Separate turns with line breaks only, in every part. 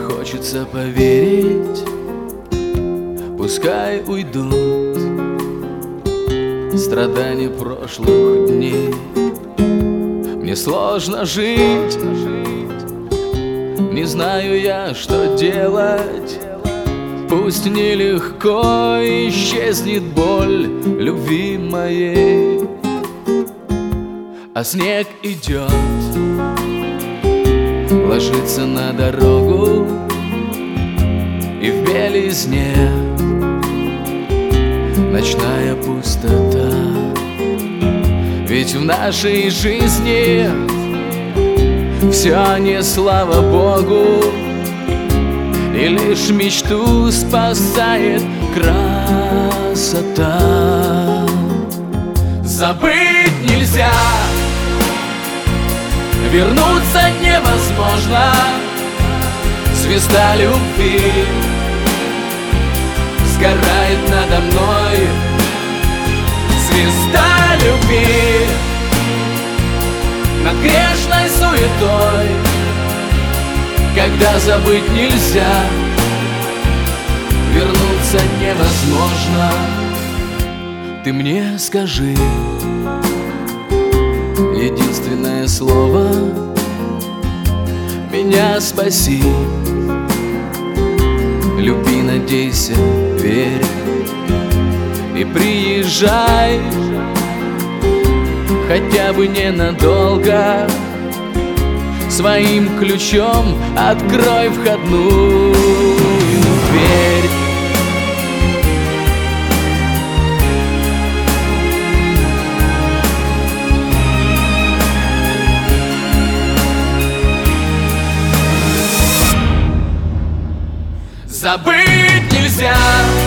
хочется поверить, пускай уйдут страдания прошлых дней. Мне сложно жить, не знаю я, что делать. Пусть нелегко исчезнет боль любви моей, а снег идет, ложится на дорогу, и в белизне ночная пустота. Ведь в нашей жизни все не слава Богу, и лишь мечту спасает красота. Забыть нельзя, вернуться невозможно. Звезда любви сгорает надо мной. Звезда любви над грешной суетой. Когда забыть нельзя, вернуться невозможно. Ты мне скажи единственное слово, меня спаси. Люби, надейся, верь и приезжай, хотя бы ненадолго. Своим ключом открой входную дверь. Забыть нельзя,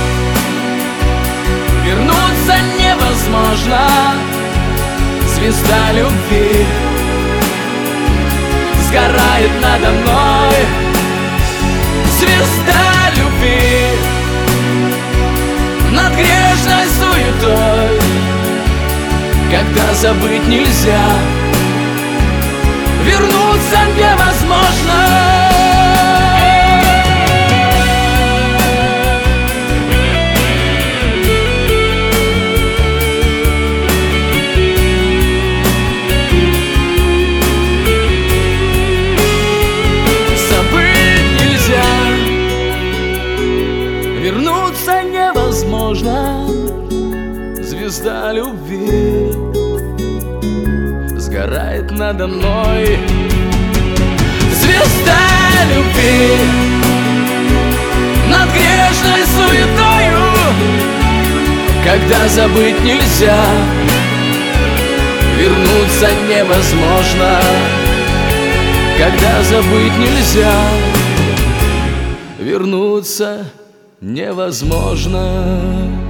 вернуться невозможно. Звезда любви сгорает надо мной. Звезда любви над грешной суетой. Когда забыть нельзя, вернуться невозможно. Вернуться невозможно. Звезда любви сгорает надо мной. Звезда любви над грешной суетою. Когда забыть нельзя, вернуться невозможно. Когда забыть нельзя, вернуться невозможно.